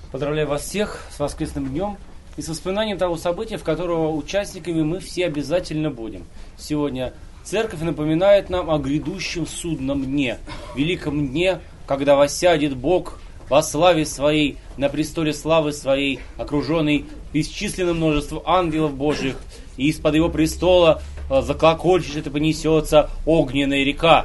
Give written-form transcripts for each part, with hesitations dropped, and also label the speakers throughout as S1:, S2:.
S1: Поздравляю вас всех с воскресным днем и с воспоминанием того события, в которого участниками мы все обязательно будем. Сегодня Церковь напоминает нам о грядущем судном дне, великом дне, когда воссядет Бог во славе Своей, на престоле славы Своей, окруженный бесчисленным множеством ангелов Божьих, и из-под Его престола заклокочет и понесется огненная река,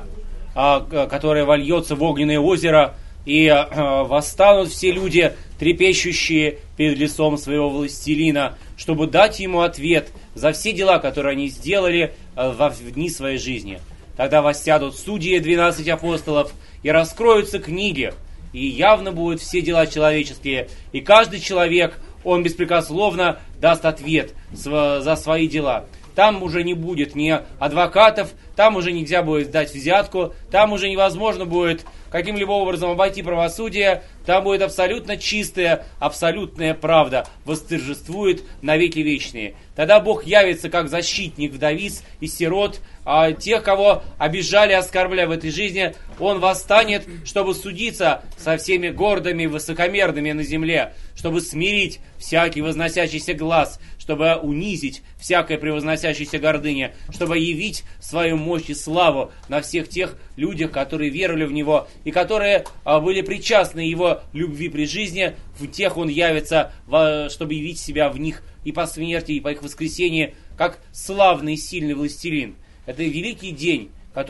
S1: которая вольется в огненное озеро, и восстанут все люди, трепещущие перед лицом своего властелина, чтобы дать ему ответ за все дела, которые они сделали в дни своей жизни. Тогда воссядут судьи 12 апостолов, и раскроются книги, и явно будут все дела человеческие, и каждый человек, он беспрекословно даст ответ за свои дела. Там уже не будет ни адвокатов, там уже нельзя будет дать взятку, там уже невозможно будет каким-либо образом обойти правосудие, там будет абсолютно чистая, абсолютная правда, восторжествует навеки вечные. Тогда Бог явится как защитник вдовиц и сирот, а тех, кого обижали, оскорбляли в этой жизни, Он восстанет, чтобы судиться со всеми гордыми, высокомерными на земле, чтобы смирить всякий возносящийся глаз, чтобы унизить всякое превозносящееся гордыне, чтобы явить свою мощь и славу на всех тех людях, которые веровали в Него и которые были причастны Его любви при жизни, в тех Он явится, чтобы явить себя в них и по смерти, и по их воскресении, как славный и сильный властелин. Это великий день,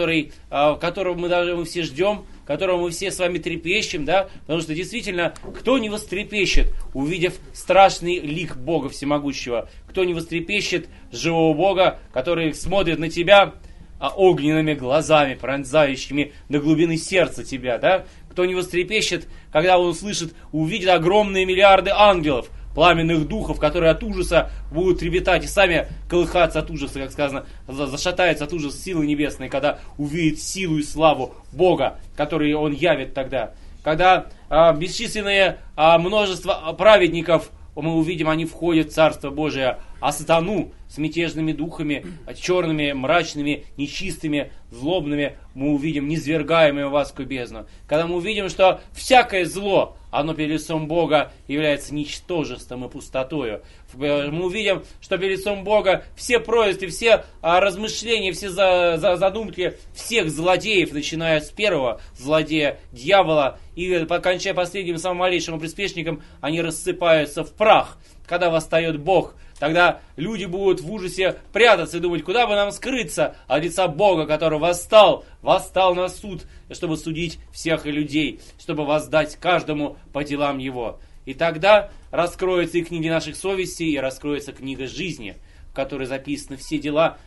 S1: которого мы все ждем, которого мы все с вами трепещем, да, потому что действительно, кто не вострепещет, увидев страшный лик Бога Всемогущего, кто не вострепещет живого Бога, который смотрит на тебя огненными глазами, пронзающими до глубины сердца тебя, да, кто не вострепещет, когда он услышит, увидит огромные миллиарды ангелов, пламенных духов, которые от ужаса будут трепетать и сами колыхаться от ужаса, как сказано, зашатаются от ужаса силы небесной, когда увидит силу и славу Бога, который Он явит тогда. Когда бесчисленное множество праведников мы увидим, они входят в Царство Божие, а сатану с мятежными духами, черными, мрачными, нечистыми, злобными мы увидим, низвергаемые в адскую бездну. Когда мы увидим, что всякое зло, оно перед лицом Бога является ничтожеством и пустотою. Мы увидим, что перед лицом Бога все просьбы, все размышления, все задумки всех злодеев, начиная с первого злодея, дьявола, и кончая последним, самым малейшим приспешником, они рассыпаются в прах. Когда восстает Бог, тогда люди будут в ужасе прятаться и думать, куда бы нам скрыться от лица Бога, который восстал на суд, чтобы судить всех людей, чтобы воздать каждому по делам его. И тогда раскроются и книги наших совестей, и раскроется книга жизни, в которой записаны все дела,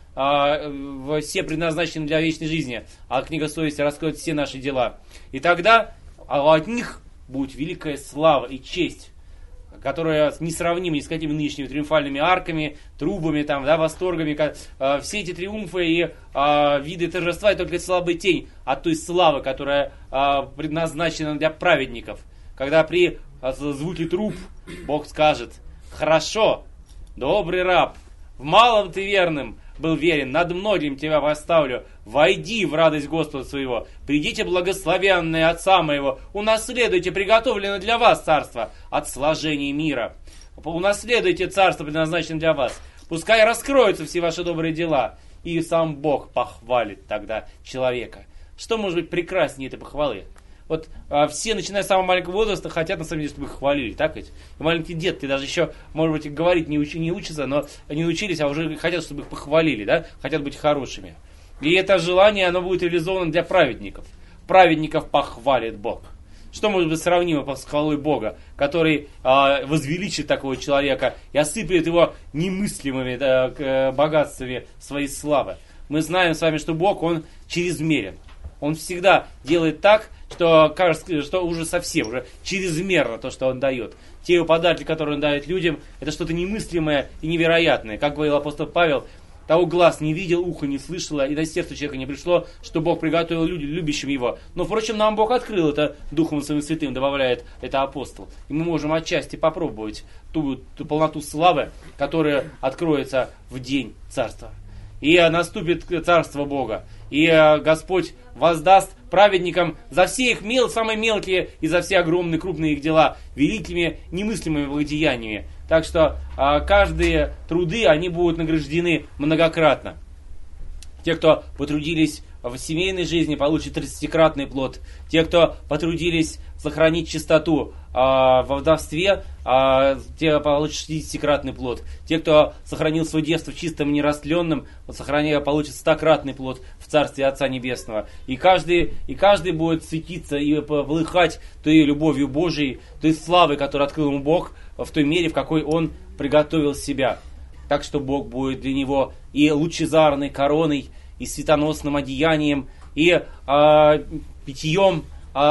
S1: все предназначены для вечной жизни, а книга совести раскроет все наши дела. И тогда от них будет великая слава и честь, которая несравнима ни с какими нынешними триумфальными арками, трубами, там, да, восторгами. Все эти триумфы и виды торжества — это только слабая тень от той славы, которая предназначена для праведников. Когда при звуке труб Бог скажет: «Хорошо, добрый раб, в малом ты верным был верен, над многим тебя поставлю. Войди в радость Господа своего. Придите, благословенные Отца моего, унаследуйте приготовленное для вас царство от сложения мира. Унаследуйте царство, предназначенное для вас. Пускай раскроются все ваши добрые дела, и сам Бог похвалит тогда человека». Что может быть прекраснее этой похвалы? Вот все, начиная с самого маленького возраста, хотят, на самом деле, чтобы их хвалили, так ведь? И маленькие детки даже еще, может быть, говорить не учатся, но они научились, а уже хотят, чтобы их похвалили, да? Хотят быть хорошими. И это желание, оно будет реализовано для праведников. Праведников похвалит Бог. Что может быть сравнимо с хвалой Бога, который возвеличит такого человека и осыплет его немыслимыми богатствами своей славы? Мы знаем с вами, что Бог, Он чрезмерен. Он всегда делает так, что кажется, что уже совсем, уже чрезмерно то, что Он дает. Те его подарки, которые Он дает людям, это что-то немыслимое и невероятное. Как говорил апостол Павел: того глаз не видел, ухо не слышало, и до сердца человека не пришло, что Бог приготовил людям, любящим Его. Но, впрочем, нам Бог открыл это Духом Своим Святым, добавляет это апостол. И мы можем отчасти попробовать ту полноту славы, которая откроется в день Царства. и наступит Царство Бога, и Господь воздаст праведникам за все их самые мелкие и за все огромные, крупные их дела, великими, немыслимыми благодеяниями. Так что каждые труды, они будут награждены многократно. Те, кто потрудились в семейной жизни, получат 30-кратный плод. Те, кто потрудились сохранить чистоту во вдовстве, те получат 60-кратный плод. Те, кто сохранил свое детство чистым и нерастленным, получат 100-кратный плод в Царстве Отца Небесного. И каждый будет светиться и полыхать той любовью Божией, той славой, которую открыл ему Бог, в той мере, в какой он приготовил себя. Так что Бог будет для него и лучезарной короной, и светоносным одеянием, и питьем,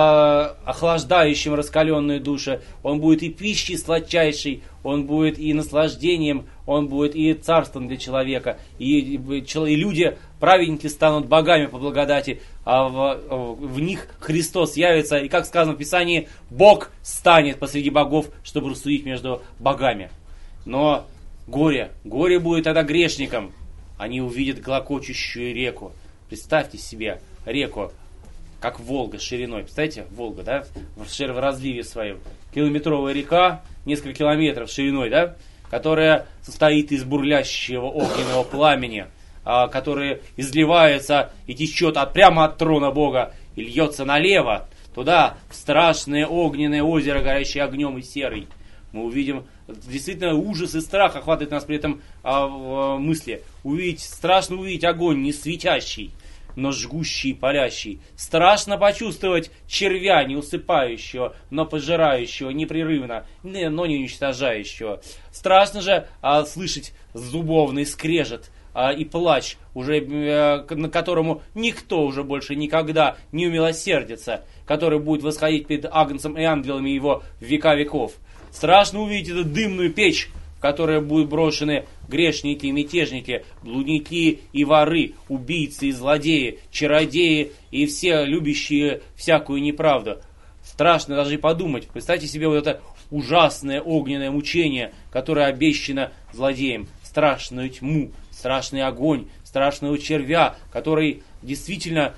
S1: охлаждающим раскаленные души. Он будет и пищей сладчайшей, он будет и наслаждением, он будет и царством для человека. И люди, праведники, станут богами по благодати, а в них Христос явится. И как сказано в Писании, Бог станет посреди богов, чтобы рассудить между богами. Но горе будет тогда грешникам. Они увидят клокочущую реку. Представьте себе реку, как Волга шириной. Представляете, Волга, да, в разливе своем. Километровая река, несколько километров шириной, да, которая состоит из бурлящего огненного пламени, которое изливается и течет прямо от трона Бога и льется налево, туда, в страшное огненное озеро, горящее огнем и серой. Мы увидим действительно ужас и страх охватывает нас при этом мысли. Страшно увидеть огонь не светящий, но жгущий и палящий. Страшно почувствовать червя, не усыпающего, но пожирающего непрерывно, но не уничтожающего. Страшно же слышать зубовный скрежет и плач, уже на которому никто уже больше никогда не умилосердится, который будет восходить перед Агнцем и ангелами его в века веков. Страшно увидеть эту дымную печь, в которой будут брошены грешники и мятежники, блудники и воры, убийцы и злодеи, чародеи и все любящие всякую неправду. Страшно даже и подумать. Представьте себе вот это ужасное огненное мучение, которое обещано злодеям. Страшную тьму, страшный огонь, страшного червя, который действительно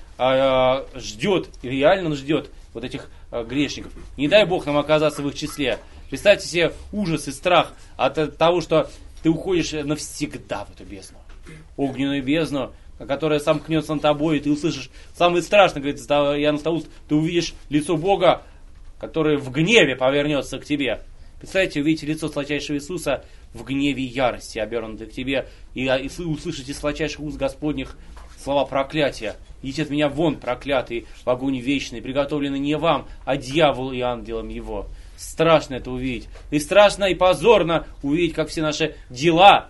S1: ждет, реально ждет вот этих грешников. Не дай Бог нам оказаться в их числе. Представьте себе ужас и страх от того, что ты уходишь навсегда в эту бездну. Огненную бездну, которая сомкнется над тобой, и ты услышишь самое страшное, говорит Иоанн Златоуст, ты увидишь лицо Бога, которое в гневе повернется к тебе. Представьте, увидите лицо сладчайшего Иисуса в гневе и ярости, обернутое к тебе, и услышите из сладчайших уст Господних слова проклятия. «Идите от меня вон, проклятый, в огонь вечный, приготовленный не вам, а дьяволу и ангелам его». Страшно это увидеть. И страшно, и позорно увидеть, как все наши дела,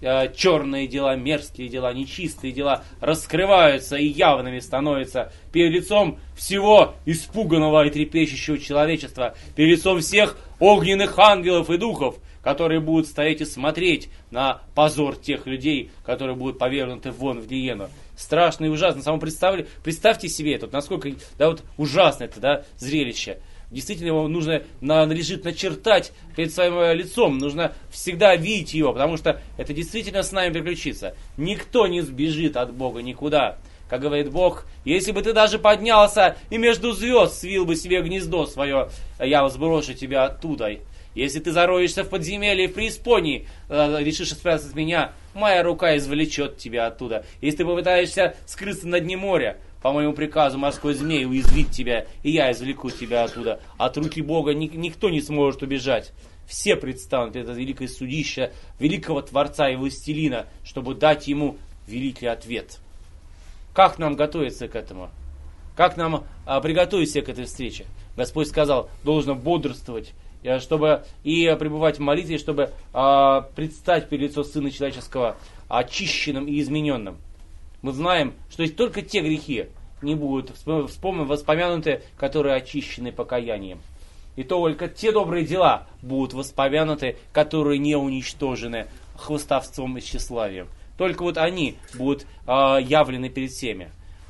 S1: черные дела, мерзкие дела, нечистые дела, раскрываются и явными становятся перед лицом всего испуганного и трепещущего человечества, перед лицом всех огненных ангелов и духов, которые будут стоять и смотреть на позор тех людей, которые будут повергнуты вон в гиену. Страшно и ужасно. Представьте себе это, насколько ужасно это зрелище. Действительно, его надлежит начертать перед своим лицом. Нужно всегда видеть его, потому что это действительно с нами приключится. Никто не сбежит от Бога никуда. Как говорит Бог, если бы ты даже поднялся и между звезд свил бы себе гнездо свое, я сброшу тебя оттуда. Если ты зароешься в подземелье и в преисподней, решишь спрятаться от меня, моя рука извлечет тебя оттуда. Если ты попытаешься скрыться на дне моря, по моему приказу морской змей уязвит тебя, и я извлеку тебя оттуда. От руки Бога никто не сможет убежать. Все предстанут перед это великое судище великого Творца и Властелина, чтобы дать ему великий ответ. Как нам готовиться к этому? Как нам приготовиться к этой встрече? Господь сказал, должно бодрствовать, чтобы и пребывать в молитве, чтобы предстать перед лицом Сына Человеческого очищенным и измененным. Мы знаем, что есть только те грехи не будут воспомянуты, которые очищены покаянием. И только те добрые дела будут воспомянуты, которые не уничтожены хвастовством и тщеславием. Только вот они будут явлены перед всеми.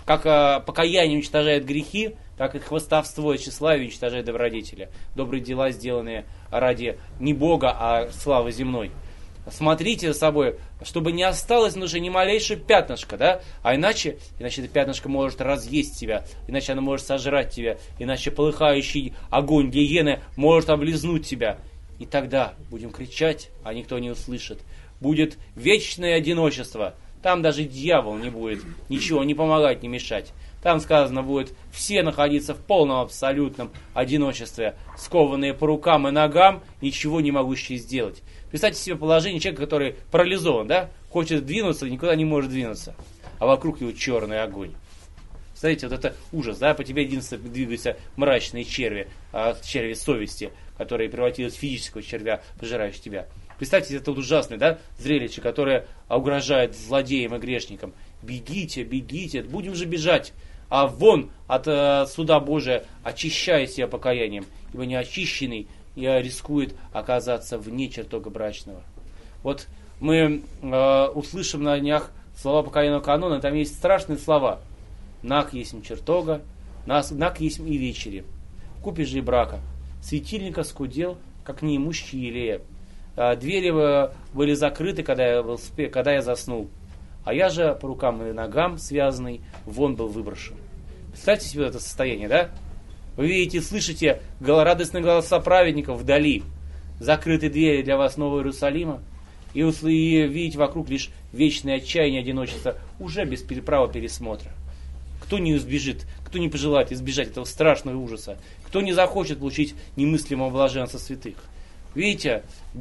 S1: Как покаяние уничтожает грехи, так и хвастовство и тщеславие уничтожает добродетели. Добрые дела, сделанные ради не Бога, а славы земной. смотрите за собой, чтобы не осталось на душе ни малейшего пятнышка, да? А иначе это пятнышко может разъесть тебя, иначе оно может сожрать тебя, иначе полыхающий огонь гиены может облизнуть тебя. И тогда будем кричать, а никто не услышит. Будет вечное одиночество. Там даже дьявол не будет ничего не помогать, не мешать. Там сказано будет все находиться в полном абсолютном одиночестве, скованные по рукам и ногам, ничего не могущие сделать. Представьте себе положение человека, который парализован, да? Хочет двинуться, никуда не может двинуться. А вокруг него черный огонь. Смотрите, вот это ужас, да? По тебе единственное двигаются мрачные черви, черви совести, которые превратились в физического червя, пожирающего тебя. Представьте себе это ужасное, да? Зрелище, которое угрожает злодеям и грешникам. Бегите, бегите, будем же бежать. А вон от суда Божия, очищая себя покаянием, ибо неочищенный рискует оказаться вне чертога брачного. Вот мы услышим на днях слова покаянного канона, там есть страшные слова. Наг есть чертога, наг есть и вечери. Купишь же и брака. Светильника скудел, как неимущий елея. Двери были закрыты, когда я заснул. А я же по рукам и ногам связанный, вон был выброшен. Представьте себе это состояние, да? Вы видите, слышите радостные голоса праведников вдали. Закрыты двери для вас Нового Иерусалима. И видите вокруг лишь вечное отчаяние, одиночество, уже без права пересмотра. Кто не избежит, кто не пожелает избежать этого страшного ужаса? Кто не захочет получить немыслимого блаженства святых? Видите,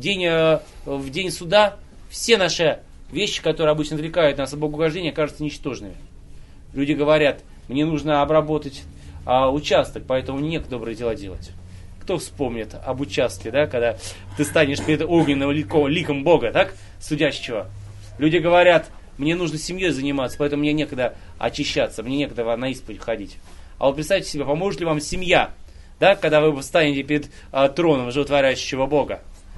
S1: в день суда все наши вещи, которые обычно отвлекают нас от богоугождения, кажутся ничтожными. Люди говорят, мне нужно обработать участок, поэтому мне некогда добрые дела делать. Кто вспомнит об участке, да, когда ты станешь перед огненным ликом Бога, так, судящего? Люди говорят, мне нужно семьей заниматься, поэтому мне некогда очищаться, мне некогда на исповедь ходить. А вот представьте себе, поможет ли вам семья, да, когда вы станете перед троном животворящего Бога?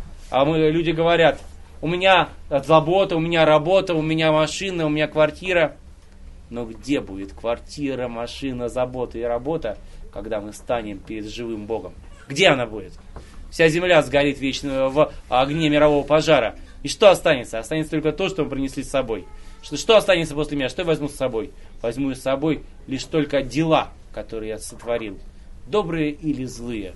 S1: Люди говорят, у меня забота, у меня работа, у меня машина, у меня квартира. Но где будет квартира, машина, забота и работа, когда мы станем перед живым Богом? Где она будет? Вся земля сгорит вечно в огне мирового пожара. И что останется? Останется только то, что мы принесли с собой. Что останется после меня? Что я возьму с собой? Возьму с собой лишь только дела, которые я сотворил. Добрые или злые.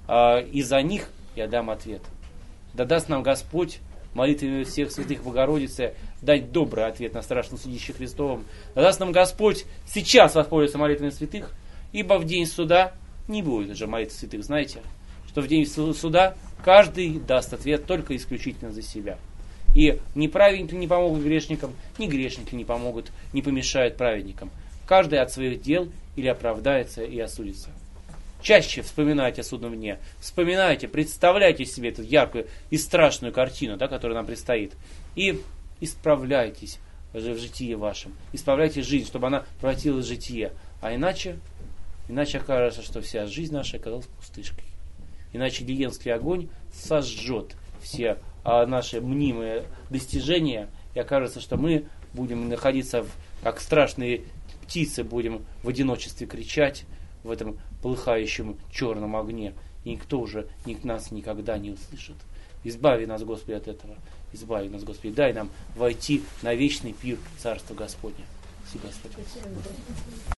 S1: И за них я дам ответ. Да даст нам Господь молитвами всех святых Богородицы дать добрый ответ на страшном судище Христовом. Да даст нам Господь сейчас воспользоваться молитвами святых, ибо в день суда не будет уже молитв святых. Знаете, что в день суда каждый даст ответ только исключительно за себя. И ни праведники не помогут грешникам, ни грешники не помогут, не помешают праведникам. Каждый от своих дел или оправдается и осудится. Чаще вспоминайте о судном дне. Вспоминайте, представляйте себе эту яркую и страшную картину, да, которая нам предстоит. И исправляйтесь в житии вашем. Исправляйте жизнь, чтобы она превратилась в житие. А иначе окажется, что вся жизнь наша оказалась пустышкой. Иначе гиенский огонь сожжет все наши мнимые достижения. И окажется, что мы будем находиться, как страшные птицы, будем в одиночестве кричать в этом полыхающем черном огне. И никто уже нас никогда не услышит. Избави нас, Господи, от этого. Избави нас, Господи. Дай нам войти на вечный пир Царства Господня. Спасибо, Господи.